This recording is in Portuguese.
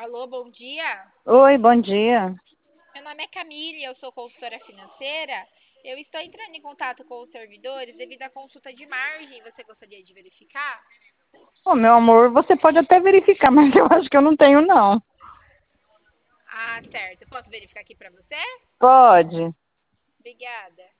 Alô, bom dia. Oi, bom dia. Meu nome é Camille, eu sou consultora financeira. Eu estou entrando em contato com os servidores devido à consulta de margem. Você gostaria de verificar? Ô, meu amor, você pode até verificar, mas eu acho que eu não tenho, não. Ah, certo. Posso verificar aqui para você? Pode. Obrigada.